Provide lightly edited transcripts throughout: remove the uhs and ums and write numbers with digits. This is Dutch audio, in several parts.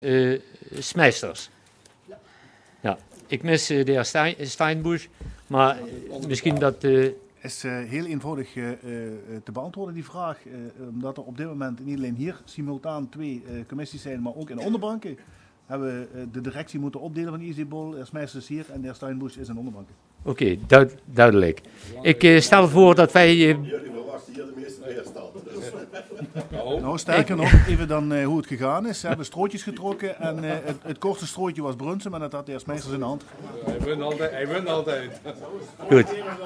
Smijsters. Ja, ik mis de heer Steinbusch, maar misschien dat... is heel eenvoudig te beantwoorden, die vraag. Omdat er op dit moment niet alleen hier simultaan 2 commissies zijn, maar ook in de onderbanken. Hebben we de directie moeten opdelen van EasyBol. De Smijsters is hier en de heer Steinbusch is in de onderbanken. Oké, duidelijk. Ik stel voor dat wij... Jullie verwachten hier de meeste weerstand. Nou, sterker nog, even dan hoe het gegaan is. Ze hebben strootjes getrokken en het kortste strootje was Brunsum en dat had de heer Smijsters in de hand. Hij wint altijd. Goed.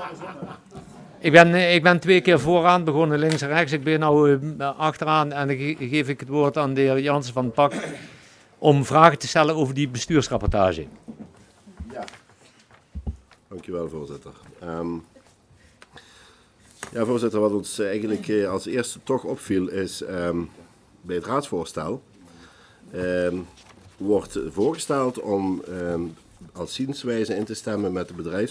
Ik ben 2 keer vooraan begonnen, links en rechts. Ik ben nu achteraan en dan geef ik het woord aan de heer Jansen van het Pak om vragen te stellen over die bestuursrapportage. Ja. Dankjewel, voorzitter. Ja, voorzitter, wat ons eigenlijk als eerste toch opviel is bij het raadsvoorstel wordt voorgesteld om als zienswijze in te stemmen met,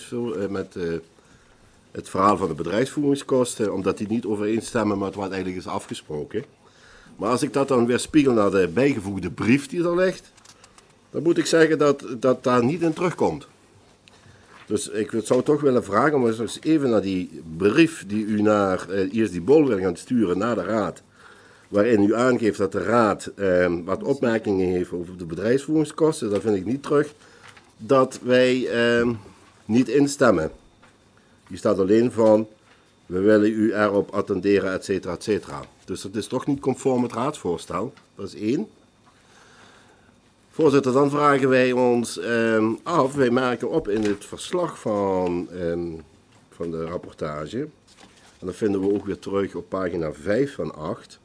het verhaal van de bedrijfsvoeringskosten, omdat die niet overeenstemmen met wat eigenlijk is afgesproken. Maar als ik dat dan weer spiegel naar de bijgevoegde brief die er ligt, dan moet ik zeggen dat daar niet in terugkomt. Dus ik zou toch willen vragen om eens even naar die brief die u naar EasyBol wil gaan sturen naar de raad, waarin u aangeeft dat de raad wat opmerkingen heeft over de bedrijfsvoeringskosten. Dat vind ik niet terug dat wij niet instemmen. Hier staat alleen van, we willen u erop attenderen, et cetera, et cetera. Dus dat is toch niet conform het raadsvoorstel. Dat is 1. Voorzitter, dan vragen wij ons af, wij merken op in het verslag van de rapportage, en dat vinden we ook weer terug op pagina 5 van 8,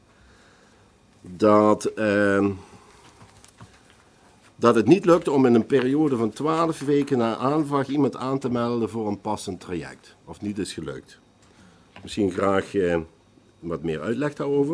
dat het niet lukt om in een periode van 12 weken na aanvraag iemand aan te melden voor een passend traject. Of niet is gelukt. Misschien graag wat meer uitleg daarover.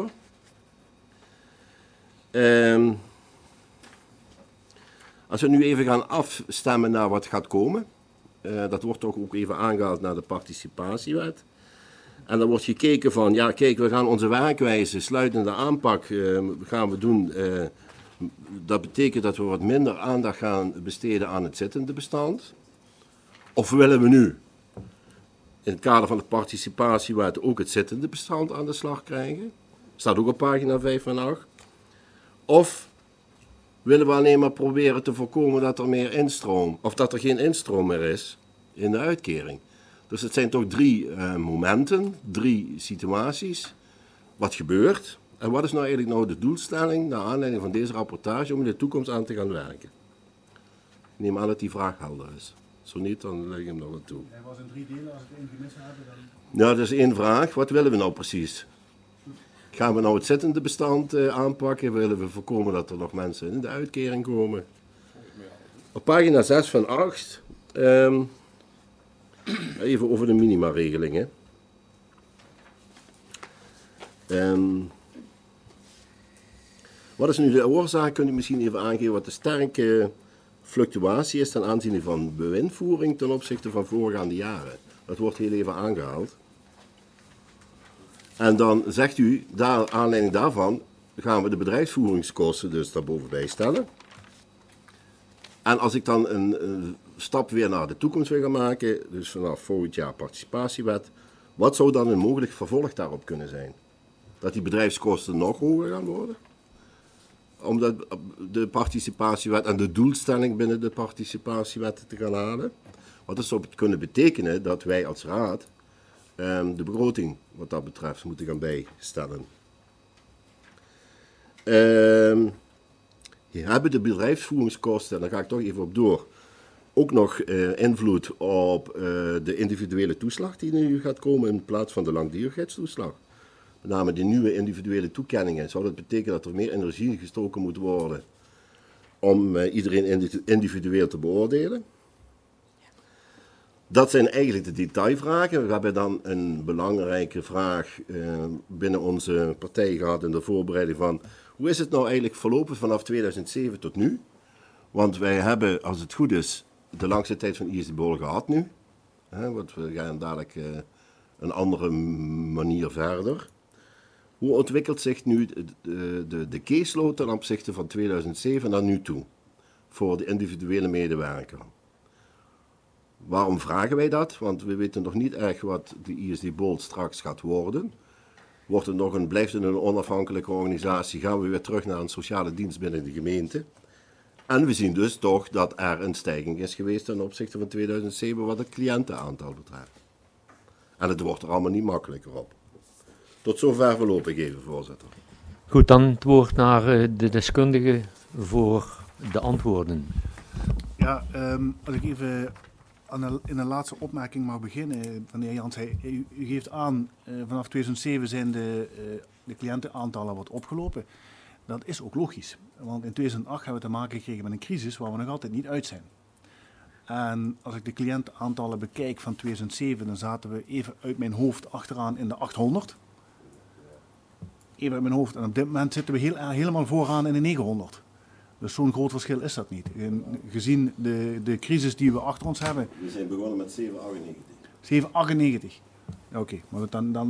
Als we nu even gaan afstemmen naar wat gaat komen. Dat wordt toch ook even aangehaald naar de participatiewet. En dan wordt gekeken van, ja kijk, we gaan onze werkwijze, sluitende aanpak gaan we doen. Dat betekent dat we wat minder aandacht gaan besteden aan het zittende bestand. Of willen we nu in het kader van de participatiewet ook het zittende bestand aan de slag krijgen? Staat ook op pagina 5 van 8. Of willen we alleen maar proberen te voorkomen dat er meer instroom, of dat er geen instroom meer is in de uitkering. Dus het zijn toch 3 momenten, 3 situaties. Wat gebeurt en wat is nou eigenlijk de doelstelling naar aanleiding van deze rapportage om in de toekomst aan te gaan werken? Ik neem aan dat die vraag helder is. Zo niet, dan leg ik hem nog wat toe. Hij was in 3 delen, als ik 1 gemist heb, dan... Nou, dat is 1 vraag. Wat willen we nou precies? Gaan we nou het zittende bestand aanpakken? Willen we voorkomen dat er nog mensen in de uitkering komen? Op pagina 6 van 8, even over de minimaregelingen. Wat is nu de oorzaak? Kunt u misschien even aangeven wat de sterke fluctuatie is ten aanzien van bewindvoering ten opzichte van voorgaande jaren? Dat wordt heel even aangehaald. En dan zegt u, aanleiding daarvan gaan we de bedrijfsvoeringskosten dus daarbovenbij stellen. En als ik dan een stap weer naar de toekomst wil gaan maken, dus vanaf volgend jaar participatiewet, wat zou dan een mogelijk vervolg daarop kunnen zijn? Dat die bedrijfskosten nog hoger gaan worden? Omdat de participatiewet en de doelstelling binnen de participatiewet te gaan halen. Wat dat zou kunnen betekenen dat wij als raad de begroting wat dat betreft moeten gaan bijstellen. Hebben de bedrijfsvoeringskosten, daar ga ik toch even op door, ook nog invloed op de individuele toeslag die nu gaat komen in plaats van de langdurigheidstoeslag? Met name de nieuwe individuele toekenningen. Zou dat betekenen dat er meer energie gestoken moet worden om iedereen individueel te beoordelen? Dat zijn eigenlijk de detailvragen. We hebben dan een belangrijke vraag binnen onze partij gehad in de voorbereiding van hoe is het nou eigenlijk verlopen vanaf 2007 tot nu? Want wij hebben, als het goed is, de langste tijd van EasyBol gehad nu. Want we gaan dadelijk een andere manier verder. Hoe ontwikkelt zich nu de caseload ten opzichte van 2007 naar nu toe? Voor de individuele medewerker. Waarom vragen wij dat? Want we weten nog niet echt wat de ISD Bold straks gaat worden. Blijft het een onafhankelijke organisatie? Gaan we weer terug naar een sociale dienst binnen de gemeente? En we zien dus toch dat er een stijging is geweest ten opzichte van 2007 wat het cliëntenaantal betreft. En het wordt er allemaal niet makkelijker op. Tot zover voorlopig even, voorzitter. Goed, dan het woord naar de deskundige voor de antwoorden. Ja, als ik even in een laatste opmerking mag beginnen. Van de heer Jans, u geeft aan, vanaf 2007 zijn de cliëntenaantallen wat opgelopen. Dat is ook logisch, want in 2008 hebben we te maken gekregen met een crisis waar we nog altijd niet uit zijn. En als ik de cliëntenaantallen bekijk van 2007, dan zaten we even uit mijn hoofd achteraan in de 800. Even uit mijn hoofd. En op dit moment zitten we helemaal vooraan in de 900. Dus zo'n groot verschil is dat niet. Gezien de crisis die we achter ons hebben. We zijn begonnen met 798. 798. Oké, maar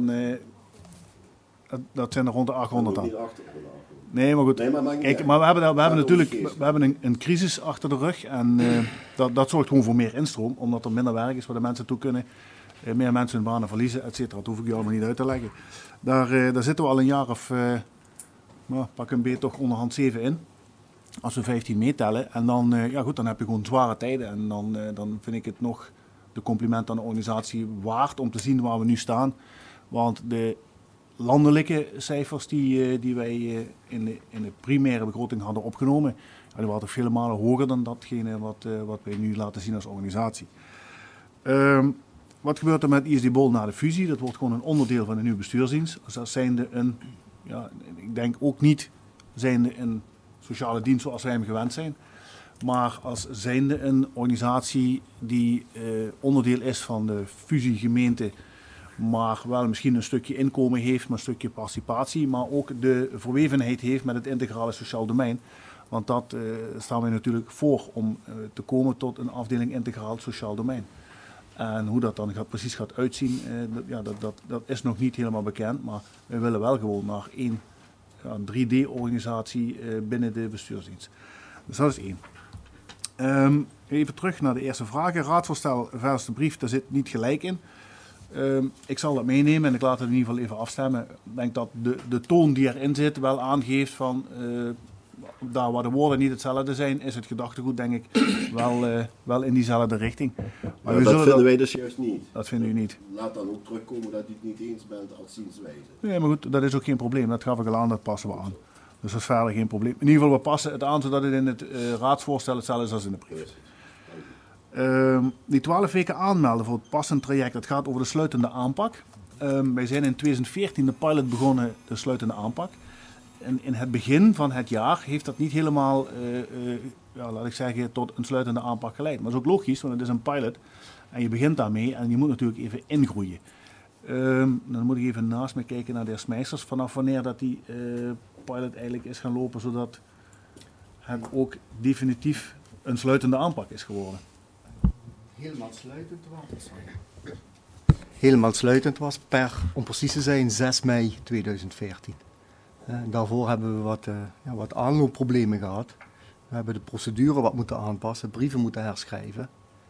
dat zijn er rond de 800 aan. Nee, maar goed. Kijk, maar we hebben natuurlijk een crisis achter de rug. En dat zorgt gewoon voor meer instroom. Omdat er minder werk is waar de mensen toe kunnen. Meer mensen hun banen verliezen, et cetera. Dat hoef ik je allemaal niet uit te leggen. Daar zitten we al een jaar of, pak een beetje toch onderhand 7 in. Als we 15 meetellen. En dan, dan heb je gewoon zware tijden. En dan vind ik het nog de compliment aan de organisatie waard om te zien waar we nu staan. Want de landelijke cijfers die wij in de primaire begroting hadden opgenomen, die waren toch vele malen hoger dan datgene wat wij nu laten zien als organisatie. Wat gebeurt er met ISD Bol na de fusie? Dat wordt gewoon een onderdeel van de nieuwe bestuursdienst. Dus dat zijnde ik denk ook niet zijnde een sociale dienst zoals wij hem gewend zijn. Maar als zijnde een organisatie die onderdeel is van de fusiegemeente, maar wel misschien een stukje inkomen heeft, maar een stukje participatie, maar ook de verwevenheid heeft met het integrale sociaal domein. Want dat staan wij natuurlijk voor om te komen tot een afdeling integraal sociaal domein. En hoe dat dan precies gaat uitzien, dat is nog niet helemaal bekend. Maar we willen wel gewoon naar een 3D-organisatie binnen de bestuursdienst. Dus dat is één. Even terug naar de eerste vragen. Raadsvoorstel versus de brief, daar zit niet gelijk in. Ik zal dat meenemen en ik laat het in ieder geval even afstemmen. Ik denk dat de toon die erin zit wel aangeeft van daar waar de woorden niet hetzelfde zijn, is het gedachtegoed denk ik wel in diezelfde richting. Maar dat vinden wij dus juist niet. Dat vinden u niet. Laat dan ook terugkomen dat u het niet eens bent als zienswijze. Nee, maar goed, dat is ook geen probleem. Dat gaf ik al aan, dat passen we aan. Dus dat is verder geen probleem. In ieder geval, we passen het aan zodat het in het raadsvoorstel hetzelfde is als in de brief. Die 12 weken aanmelden voor het passend traject, dat gaat over de sluitende aanpak. Wij zijn in 2014 de pilot begonnen, de sluitende aanpak. En in het begin van het jaar heeft dat niet helemaal, laat ik zeggen, tot een sluitende aanpak geleid. Maar dat is ook logisch, want het is een pilot. En je begint daarmee en je moet natuurlijk even ingroeien. Dan moet ik even naast me kijken naar de heer Smeijsters. Vanaf wanneer dat die pilot eigenlijk is gaan lopen, zodat het ook definitief een sluitende aanpak is geworden. Helemaal sluitend was om precies te zijn 6 mei 2014. Daarvoor hebben we wat aanloopproblemen gehad. We hebben de procedure wat moeten aanpassen, brieven moeten herschrijven.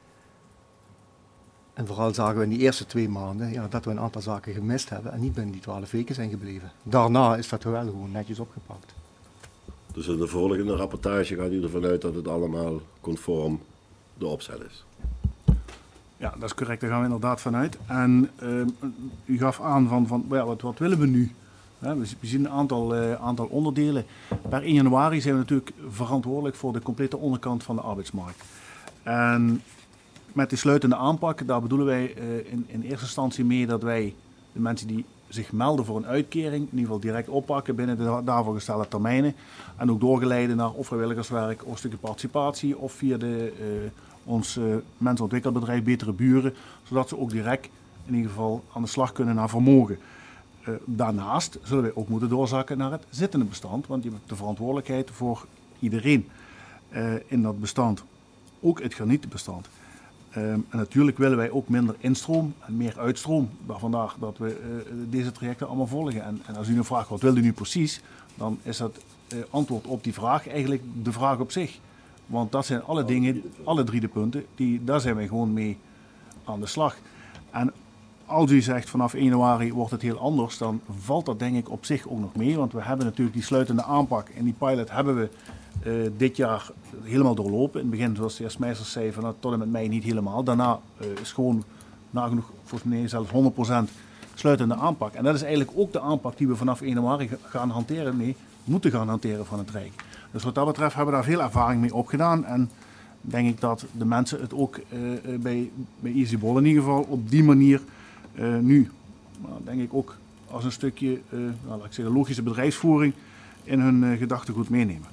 En vooral zagen we in die eerste 2 maanden dat we een aantal zaken gemist hebben en niet binnen die 12 weken zijn gebleven. Daarna is dat wel gewoon netjes opgepakt. Dus in de volgende rapportage gaat u ervan uit dat het allemaal conform de opzet is? Ja, dat is correct. Daar gaan we inderdaad vanuit. En u gaf aan van wat willen we nu? We zien een aantal onderdelen. Per 1 januari zijn we natuurlijk verantwoordelijk voor de complete onderkant van de arbeidsmarkt. En met die sluitende aanpak, daar bedoelen wij in eerste instantie mee dat wij de mensen die zich melden voor een uitkering in ieder geval direct oppakken binnen de daarvoor gestelde termijnen. En ook doorgeleiden naar of vrijwilligerswerk of een stukje participatie of via ons mensenontwikkelbedrijf Betere Buren. Zodat ze ook direct in ieder geval aan de slag kunnen naar vermogen. Daarnaast zullen wij ook moeten doorzakken naar het zittende bestand. Want je hebt de verantwoordelijkheid voor iedereen in dat bestand. Ook het granietbestand. En natuurlijk willen wij ook minder instroom en meer uitstroom. Vandaar dat we deze trajecten allemaal volgen. En als u nu vraagt, wat wil u nu precies? Dan is het antwoord op die vraag eigenlijk de vraag op zich. Want dat zijn alle dingen, alle 3 de punten, daar zijn wij gewoon mee aan de slag. En als u zegt vanaf 1 januari wordt het heel anders, dan valt dat denk ik op zich ook nog mee. Want we hebben natuurlijk die sluitende aanpak en die pilot hebben we dit jaar helemaal doorlopen. In het begin, zoals de heer Smeijsers zei, van, tot en met mei niet helemaal. Daarna is gewoon nagenoeg, volgens mij zelfs 100% sluitende aanpak. En dat is eigenlijk ook de aanpak die we vanaf 1 januari gaan hanteren, moeten gaan hanteren van het Rijk. Dus wat dat betreft hebben we daar veel ervaring mee opgedaan. En denk ik dat de mensen het ook bij EasyBol in ieder geval op die manier nu, denk ik ook als een stukje laat ik zeggen, logische bedrijfsvoering in hun gedachtegoed meenemen.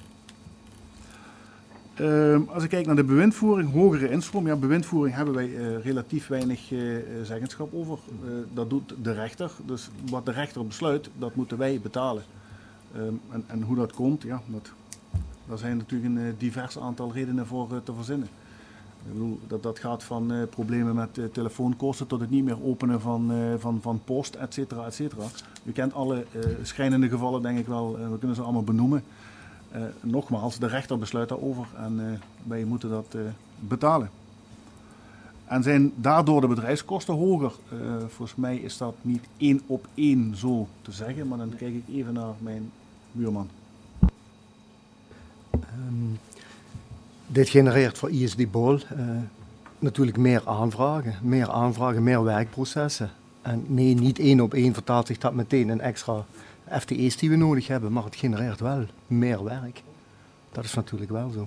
Als ik kijk naar de bewindvoering, hogere instroom. Ja, bewindvoering hebben wij relatief weinig zeggenschap over. Dat doet de rechter. Dus wat de rechter besluit, dat moeten wij betalen. En hoe dat komt, ja, daar zijn natuurlijk een divers aantal redenen voor te verzinnen. Ik bedoel, dat gaat van problemen met telefoonkosten tot het niet meer openen van post, et cetera, et cetera. U kent alle schrijnende gevallen, denk ik wel. We kunnen ze allemaal benoemen. Nogmaals, de rechter besluit daarover en wij moeten dat betalen. En zijn daardoor de bedrijfskosten hoger? Volgens mij is dat niet 1 op 1 zo te zeggen, maar dan kijk ik even naar mijn buurman. Dit genereert voor EasyBol natuurlijk meer aanvragen, meer werkprocessen. En nee, niet 1 op 1 vertaalt zich dat meteen in extra FTE's die we nodig hebben, maar het genereert wel meer werk. Dat is natuurlijk wel zo.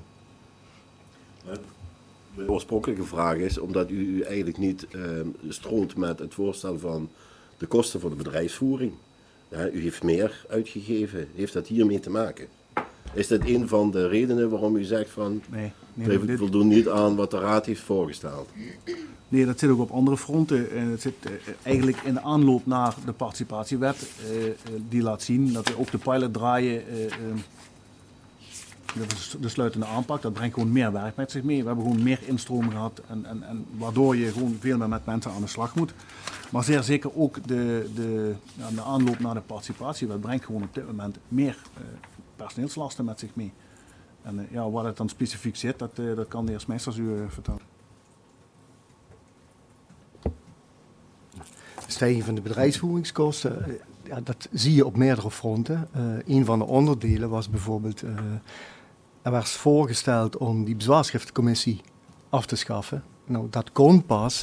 De oorspronkelijke vraag is, omdat u eigenlijk niet stroomt met het voorstel van de kosten voor de bedrijfsvoering. Ja, u heeft meer uitgegeven. Heeft dat hiermee te maken? Is dat een van de redenen waarom u zegt van, we voldoen niet aan wat de Raad heeft voorgesteld? Nee, dat zit ook op andere fronten. Het zit eigenlijk in de aanloop naar de participatiewet. Die laat zien dat we ook de pilot draaien. De sluitende aanpak, dat brengt gewoon meer werk met zich mee. We hebben gewoon meer instroom gehad en waardoor je gewoon veel meer met mensen aan de slag moet. Maar zeer zeker ook de aanloop naar de participatiewet brengt gewoon op dit moment meer personeelslasten met zich mee. En waar het dan specifiek zit, dat kan de heer Smeijsers u vertellen. De stijging van de bedrijfsvoeringskosten, dat zie je op meerdere fronten. Een van de onderdelen was bijvoorbeeld, er werd voorgesteld om die bezwaarschriftencommissie af te schaffen. Nou, dat kon pas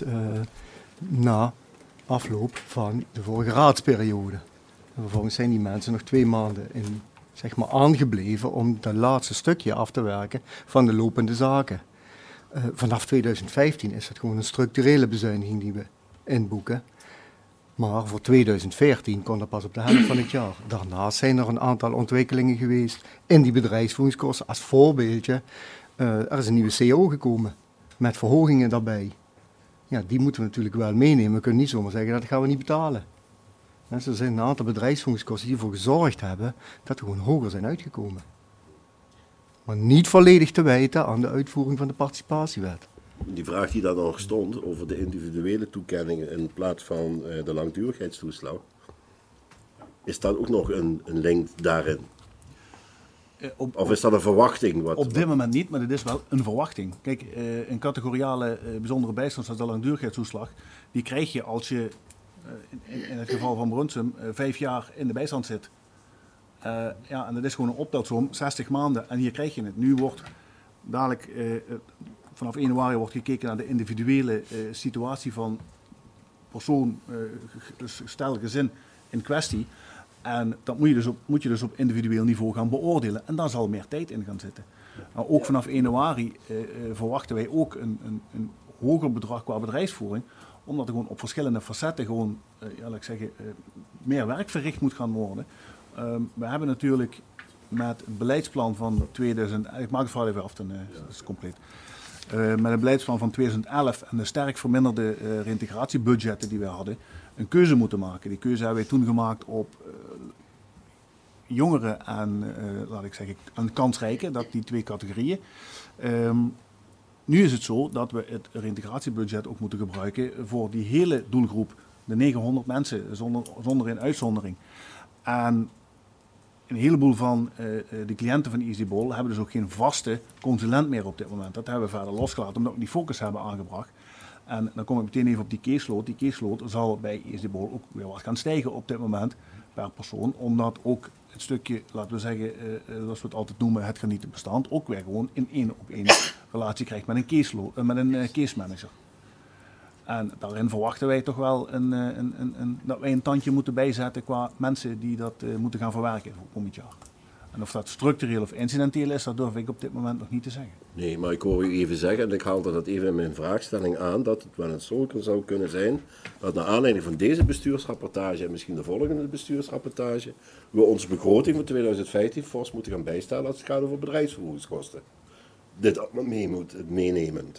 na afloop van de vorige raadsperiode. En vervolgens zijn die mensen nog 2 maanden aangebleven om dat laatste stukje af te werken van de lopende zaken. Vanaf 2015 is het gewoon een structurele bezuiniging die we inboeken. Maar voor 2014 kon dat pas op de helft van het jaar. Daarnaast zijn er een aantal ontwikkelingen geweest in die bedrijfsvoeringskosten. Als voorbeeldje, er is een nieuwe CO gekomen met verhogingen daarbij. Ja, die moeten we natuurlijk wel meenemen. We kunnen niet zomaar zeggen dat gaan we niet betalen. Dus er zijn een aantal bedrijfsvoeringskosten die ervoor gezorgd hebben dat we gewoon hoger zijn uitgekomen. Maar niet volledig te wijten aan de uitvoering van de participatiewet. Die vraag die daar nog stond over de individuele toekenningen in plaats van de langdurigheidstoeslag, is dat ook nog een link daarin? Of is dat een verwachting? Op dit moment niet, maar het is wel een verwachting. Kijk, een categoriale bijzondere bijstand zoals de langdurigheidstoeslag, die krijg je als je in het geval van Brunsum 5 jaar in de bijstand zit. En dat is gewoon een optelsom, 60 maanden en hier krijg je het. Nu wordt dadelijk vanaf 1 januari wordt gekeken naar de individuele situatie van persoon, stel gezin in kwestie. En dat moet je dus op individueel niveau gaan beoordelen. En daar zal meer tijd in gaan zitten. Nou, ook vanaf 1 januari verwachten wij ook een hoger bedrag qua bedrijfsvoering. Omdat er gewoon op verschillende facetten gewoon, meer werk verricht moet gaan worden. We hebben natuurlijk met het beleidsplan van 2000... Ik maak het verhaal even af, dan is het compleet. Met het beleidsplan van 2011 en de sterk verminderde reintegratiebudgetten die we hadden, een keuze moeten maken. Die keuze hebben wij toen gemaakt op jongeren en kansrijken, dat die 2 categorieën. nu is het zo dat we het reintegratiebudget ook moeten gebruiken voor die hele doelgroep. De 900 mensen, zonder een uitzondering. En een heleboel van de cliënten van EasyBol hebben dus ook geen vaste consulent meer op dit moment. Dat hebben we verder losgelaten omdat we die focus hebben aangebracht. En dan kom ik meteen even op die caseload. Die caseload zal bij EasyBol ook weer wat gaan stijgen op dit moment per persoon. Omdat ook het stukje, laten we zeggen, zoals we het altijd noemen, het genieten bestand, ook weer gewoon in 1-op-1 relatie krijgt met een caseload, met een case manager. En daarin verwachten wij toch wel dat wij een tandje moeten bijzetten qua mensen die dat moeten gaan verwerken voor komend jaar. En of dat structureel of incidenteel is, dat durf ik op dit moment nog niet te zeggen. Nee, maar ik hoor u even zeggen, en ik haalde dat even in mijn vraagstelling aan, dat het wel eens zo zou kunnen zijn, dat naar aanleiding van deze bestuursrapportage en misschien de volgende bestuursrapportage, we onze begroting voor 2015 fors moeten gaan bijstellen als het gaat over bedrijfsvoeringskosten. Dit meenemend.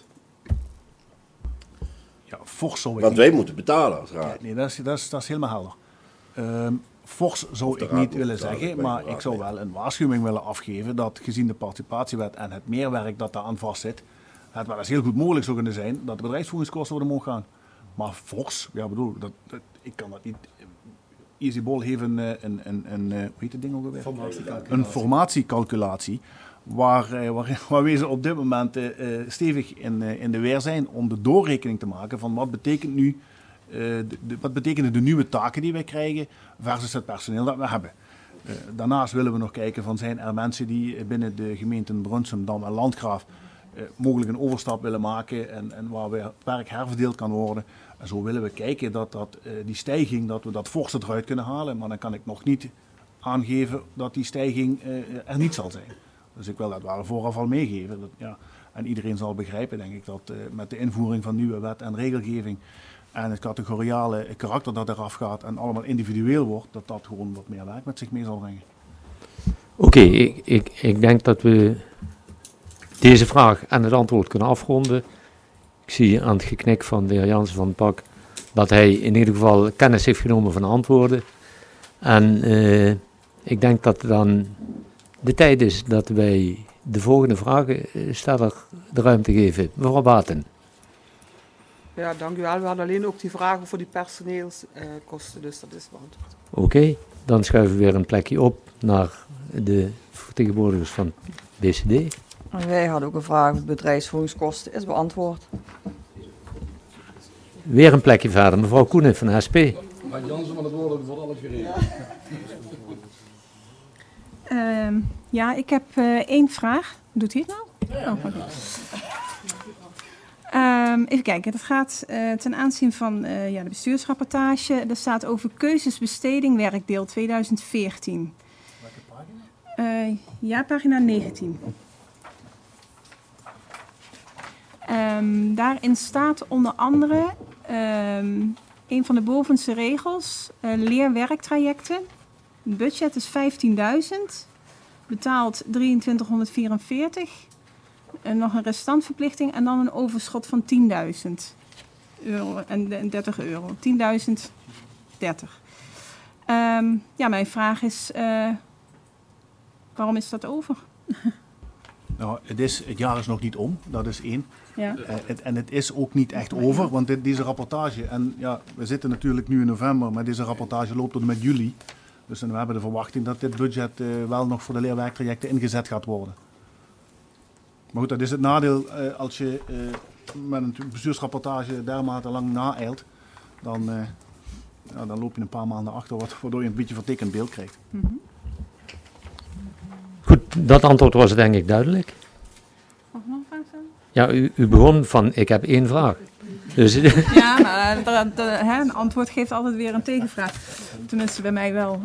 Ja, fors zou ik Want niet... wij moeten betalen als raad. Nee, dat is helemaal helder. Fors zou ik niet willen zeggen, maar ik zou wel een waarschuwing willen afgeven dat gezien de participatiewet en het meerwerk dat daar aan vastzit, het wel eens heel goed mogelijk zou kunnen zijn dat de bedrijfsvoeringskosten worden omhoog gaan. Maar fors, ja bedoel, ik kan dat niet. EasyBol heeft hoe heet het ding ook alweer? Een formatiecalculatie. Waar we ze op dit moment stevig in de weer zijn om de doorrekening te maken van wat betekent nu, wat betekenen de nieuwe taken die wij krijgen versus het personeel dat we hebben. Daarnaast willen we nog kijken van zijn er mensen die binnen de gemeenten Brunsum, Dam en Landgraaf mogelijk een overstap willen maken en waar weer werk herverdeeld kan worden. En zo willen we kijken dat die stijging, dat we dat forse eruit kunnen halen, maar dan kan ik nog niet aangeven dat die stijging er niet zal zijn. Dus ik wil dat wel vooraf al meegeven. En iedereen zal begrijpen, denk ik, dat met de invoering van nieuwe wet en regelgeving en het categoriale karakter dat eraf gaat en allemaal individueel wordt, dat gewoon wat meer werk met zich mee zal brengen. Oké, ik denk dat we deze vraag en het antwoord kunnen afronden. Ik zie aan het geknik van de heer Jansen van het Pak dat hij in ieder geval kennis heeft genomen van de antwoorden. En ik denk dat dan de tijd is dat wij de volgende vragensteller de ruimte geven. Mevrouw Baten. Ja, dank u wel. We hadden alleen ook die vragen voor die personeelskosten, dus dat is beantwoord. Oké, dan schuiven we weer een plekje op naar de vertegenwoordigers van BCD. Wij hadden ook een vraag over bedrijfsvoeringskosten, is beantwoord. Weer een plekje verder, mevrouw Koenen van SP. Maar Jansen van het woord wordt alles geregeld. Ja, ik heb één vraag. Doet hij het nou? Ja. Oh, okay. Even kijken, dat gaat ten aanzien van de bestuursrapportage. Er staat over keuzesbesteding werkdeel 2014. Welke pagina? Ja, pagina 19. Daarin staat onder andere een van de bovenste regels, leerwerktrajecten. Het budget is 15.000, betaald 2344. En nog een restantverplichting en dan een overschot van 10.000 euro en 30 euro. 10.030. Ja, mijn vraag is, waarom is dat over? Nou, het jaar is nog niet om, dat is één. Ja. En het is ook niet echt over, want deze rapportage, en ja, we zitten natuurlijk nu in november, maar deze rapportage loopt tot en met juli. Dus we hebben de verwachting dat dit budget wel nog voor de leerwerktrajecten ingezet gaat worden. Maar goed, dat is het nadeel als je met een bestuursrapportage dermate lang naeilt, dan loop je een paar maanden achter, waardoor je een beetje vertekend beeld krijgt. Mm-hmm. Goed, dat antwoord was denk ik duidelijk. Mag ik nog een vraag stellen? Ja, u begon van, ik heb één vraag. Dus, ja, maar een antwoord geeft altijd weer een tegenvraag. Tenminste, bij mij wel.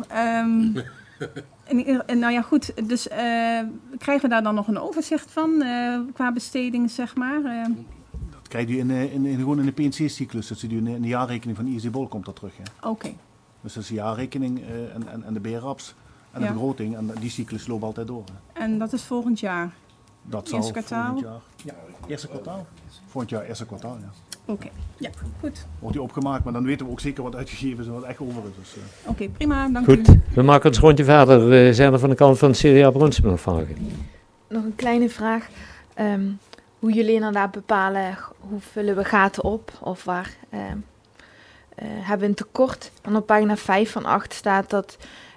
En nou ja, goed, dus krijgen we daar dan nog een overzicht van qua besteding, zeg maar? Dat krijg je gewoon in de PNC-cyclus. Dat zit in de jaarrekening van EasyBol komt dat terug. Oké. Dus dat is de jaarrekening en de BRAPS en de begroting. En die cyclus loopt altijd door. Hè. En dat is volgend jaar? Dat zal eerste kwartaal? volgend jaar. Ja, eerste kwartaal. Volgend jaar eerste kwartaal, ja. Oké, ja, goed. Wordt die opgemaakt, maar dan weten we ook zeker wat uitgegeven is en wat echt over is. Dus, Oké, prima, dank goed, u. We maken ons rondje verder. Zijn er van de kant van het CDA Brunsum nog vragen? Nog een kleine vraag. hoe jullie inderdaad bepalen hoe vullen we gaten op of waar hebben we een tekort. En op pagina 5 van 8 staat dat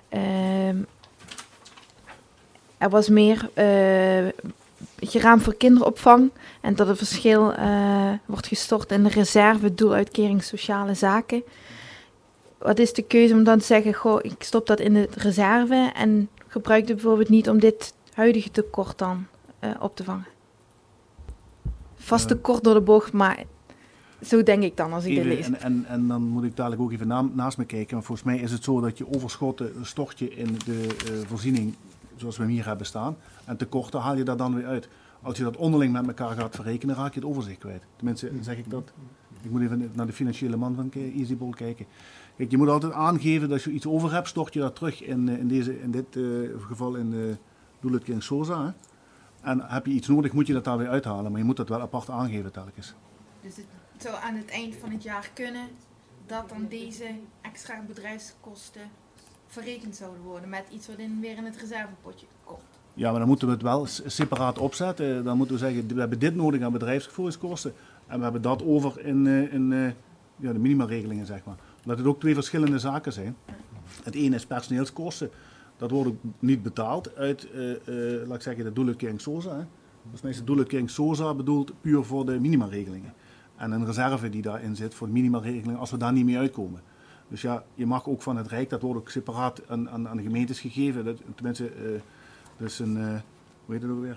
er was meer geraamd voor kinderopvang en dat het verschil wordt gestort in de reserve doeluitkering sociale zaken. Wat is de keuze om dan te zeggen, goh, ik stop dat in de reserve en gebruik het bijvoorbeeld niet om dit huidige tekort dan op te vangen? Vast tekort door de bocht, maar zo denk ik dan als ik dit lees. En dan moet ik dadelijk ook even naast me kijken. Maar volgens mij is het zo dat je overschotten stort je in de voorziening zoals we hem hier hebben staan. En tekorten haal je daar dan weer uit. Als je dat onderling met elkaar gaat verrekenen, raak je het overzicht kwijt. Tenminste, zeg ik dat. Ik moet even naar de financiële man van EasyBol kijken. Kijk, je moet altijd aangeven dat als je iets over hebt, stort je dat terug in dit geval in de doeluitkering SOSA. Hè? En heb je iets nodig, moet je dat daar weer uithalen. Maar je moet dat wel apart aangeven telkens. Dus het zou aan het eind van het jaar kunnen dat dan deze extra bedrijfskosten verrekend zouden worden met iets wat weer in het reservepotje komt. Ja, maar dan moeten we het wel separaat opzetten. Dan moeten we zeggen, we hebben dit nodig aan bedrijfsvoeringskosten. En we hebben dat over in de minimaregelingen, zeg maar. Omdat het ook twee verschillende zaken zijn. Het ene is personeelskosten. Dat wordt ook niet betaald uit, laat ik zeggen, de doeluitkering SOSA. Hè. Volgens mij is de doeluitkering SOSA bedoeld puur voor de minimaregelingen. En een reserve die daarin zit voor de minimaregelingen als we daar niet mee uitkomen. Dus ja, je mag ook van het Rijk, dat wordt ook separaat aan de gemeentes gegeven. Tenminste, dus een, hoe heet het ook weer?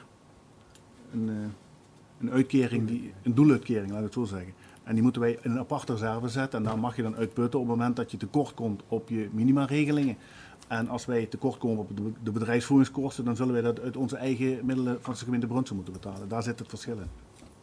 Een uitkering, een doeluitkering, laat ik het zo zeggen. En die moeten wij in een aparte reserve zetten en daar mag je dan uitputten op het moment dat je tekort komt op je minimaregelingen. En als wij tekort komen op de bedrijfsvoeringskosten, dan zullen wij dat uit onze eigen middelen van de gemeente Brunssum moeten betalen. Daar zit het verschil in.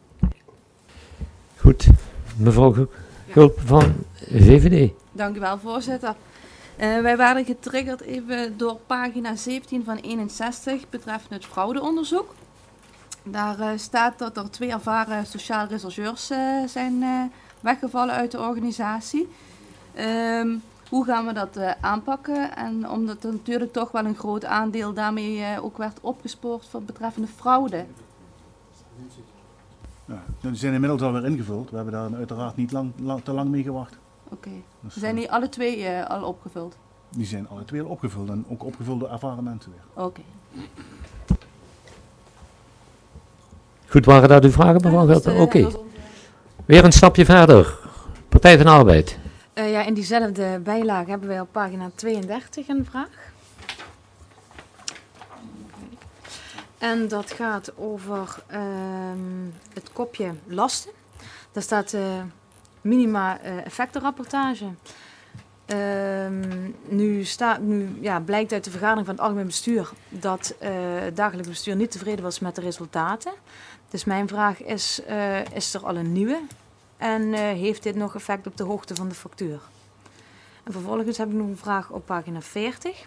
Goed, mevrouw Gulp van VVD. Dank u wel, voorzitter. Wij werden getriggerd even door pagina 17 van 61 betreffende het fraudeonderzoek. Daar staat dat er 2 ervaren sociaal rechercheurs zijn weggevallen uit de organisatie. Hoe gaan we dat aanpakken? En omdat er natuurlijk toch wel een groot aandeel daarmee ook werd opgespoord voor betreffende fraude. Ja, die zijn inmiddels alweer ingevuld. We hebben daar uiteraard niet te lang mee gewacht. Oké. Dus, zijn die alle 2 al opgevuld? Die zijn alle 2 al opgevuld en ook opgevuld door ervaren mensen weer. Oké. Goed, waren dat uw vragen, mevrouw Gulp? Oké. Weer een stapje verder. Partij van de Arbeid. Ja, in diezelfde bijlage hebben wij op pagina 32 een vraag. En dat gaat over het kopje lasten. Daar staat minima effectenrapportage. Nu blijkt uit de vergadering van het algemeen bestuur dat het dagelijks bestuur niet tevreden was met de resultaten. Dus mijn vraag is er al een nieuwe? En heeft dit nog effect op de hoogte van de factuur? En vervolgens heb ik nog een vraag op pagina 40.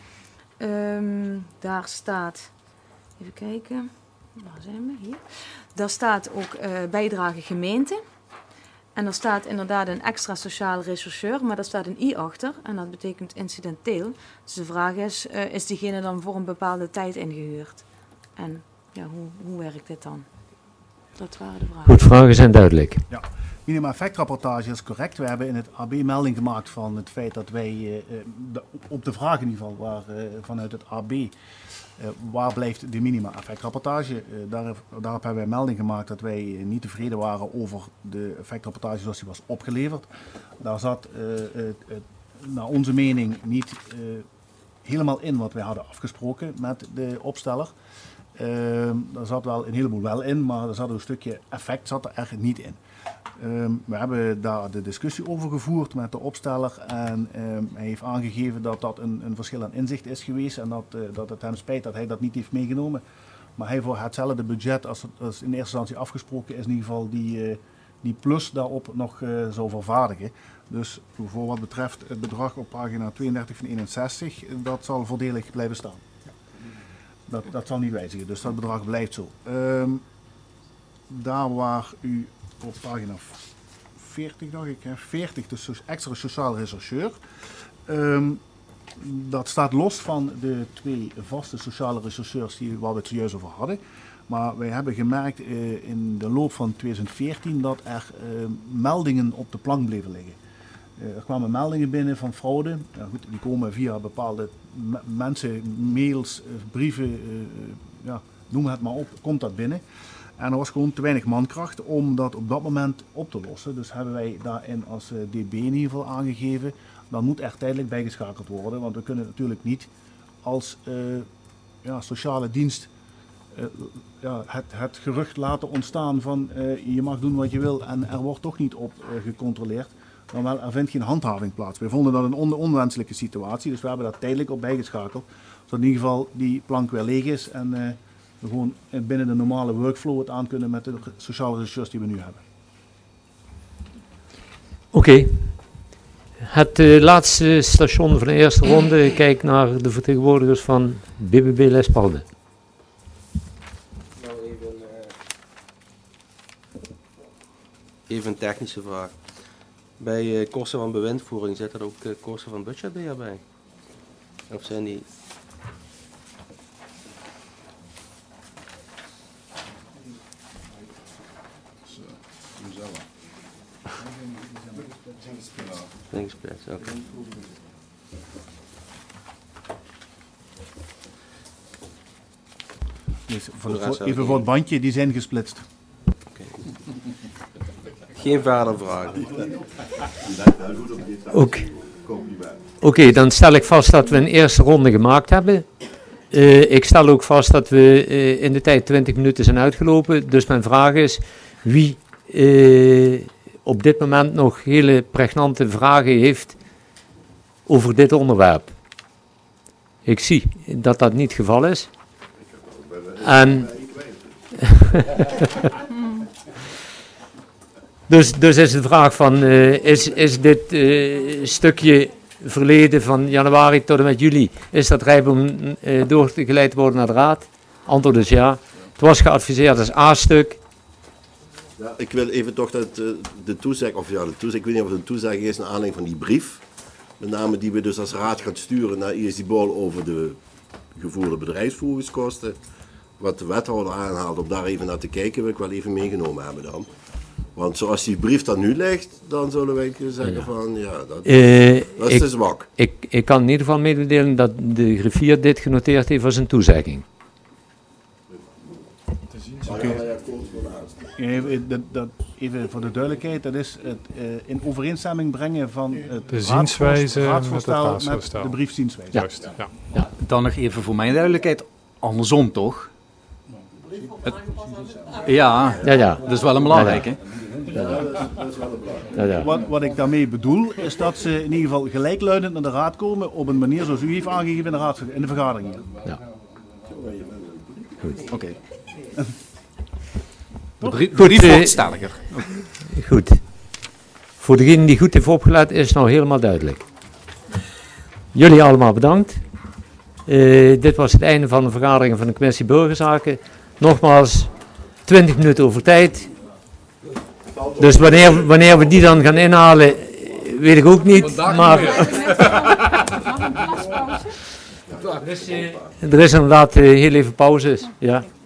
Daar staat, even kijken, waar zijn we? Hier. Daar staat ook bijdrage gemeente. En er staat inderdaad een extra sociaal rechercheur, maar daar staat een i achter. En dat betekent incidenteel. Dus de vraag is diegene dan voor een bepaalde tijd ingehuurd? En ja, hoe werkt dit dan? Dat waren de vragen. Goed, vragen zijn duidelijk. Ja, minima effectrapportage is correct. We hebben in het AB melding gemaakt van het feit dat wij op de vraag in ieder geval vanuit het AB, waar blijft de minima effectrapportage? Daarop hebben wij melding gemaakt dat wij niet tevreden waren over de effectrapportage zoals die was opgeleverd. Daar zat naar onze mening niet helemaal in wat wij hadden afgesproken met de opsteller. Daar zat wel een heleboel wel in, maar er zat een stukje effect zat er echt niet in. We hebben daar de discussie over gevoerd met de opsteller en hij heeft aangegeven dat dat een verschil aan inzicht is geweest en dat het hem spijt dat hij dat niet heeft meegenomen. Maar hij voor hetzelfde budget als in eerste instantie afgesproken is in ieder geval die plus daarop nog zou vervaardigen. Dus voor wat betreft het bedrag op pagina 32 van 61, dat zal voordelig blijven staan. Dat zal niet wijzigen, dus dat bedrag blijft zo. Daar waar u op pagina 40, dacht ik, 40, dus extra sociaal rechercheur. Dat staat los van de 2 vaste sociale rechercheurs waar we het zojuist over hadden. Maar wij hebben gemerkt in de loop van 2014 dat er meldingen op de plank bleven liggen. Er kwamen meldingen binnen van fraude. Goed, die komen via bepaalde mensen, mails, brieven, noem het maar op, komt dat binnen. En er was gewoon te weinig mankracht om dat op dat moment op te lossen. Dus hebben wij daarin als DB in ieder geval aangegeven, dan moet er tijdelijk bijgeschakeld worden. Want we kunnen natuurlijk niet als sociale dienst het gerucht laten ontstaan van je mag doen wat je wil en er wordt toch niet op gecontroleerd. Dan wel, er vindt geen handhaving plaats. We vonden dat een onwenselijke situatie, dus we hebben daar tijdelijk op bijgeschakeld. Zodat in ieder geval die plank weer leeg is en we gewoon binnen de normale workflow het aan kunnen met de sociale recherches die we nu hebben. Oké. Het laatste station van de eerste ronde. Ik kijk naar de vertegenwoordigers van BBB Lespalde. Nou, even een technische vraag. Bij kosten van bewindvoering zit er ook kosten van budgetbeheer bij? Of zijn die... Linksplits, oké. Even voor het bandje, die zijn gesplitst. Okay. Geen verder vragen. Oké, dan stel ik vast dat we een eerste ronde gemaakt hebben. Ik stel ook vast dat we in de tijd 20 minuten zijn uitgelopen. Dus mijn vraag is, wie op dit moment nog hele pregnante vragen heeft over dit onderwerp? Ik zie dat dat niet het geval is. En dus is de vraag van, is dit stukje verleden van januari tot en met juli, is dat rijp om doorgeleid te worden naar de raad? Antwoord is ja. Het was geadviseerd als A-stuk. Ja, ik wil even toch dat de toezegging, ik weet niet of het een toezegging is naar aanleiding van die brief. Met name die we dus als raad gaan sturen naar ISD Bol over de gevoerde bedrijfsvoeringskosten. Wat de wethouder aanhaalt om daar even naar te kijken, wil ik wel even meegenomen hebben dan. Want zoals die brief dan nu ligt, dan zullen wij zeggen van dat is te zwak. Ik kan in ieder geval mededelen dat de griffier dit genoteerd heeft als een toezegging. Even voor de duidelijkheid, dat is het in overeenstemming brengen van het raadsvoorstel met de briefzienswijze. Juist, ja. Ja, dan nog even voor mijn duidelijkheid, andersom toch? Ja, dat is wel een belangrijke. Wat ik daarmee bedoel, is dat ze in ieder geval gelijkluidend naar de raad komen op een manier zoals u heeft aangegeven in de vergadering. Ja. Goed. Oké. De brief wordt stelliger. Goed. Voor degene die goed heeft opgelet, is het nou helemaal duidelijk. Jullie allemaal bedankt. Dit was het einde van de vergadering van de Commissie Burgerzaken. Nogmaals, 20 minuten over tijd. Dus wanneer we die dan gaan inhalen, weet ik ook niet. Maar er is inderdaad heel even pauze. Ja.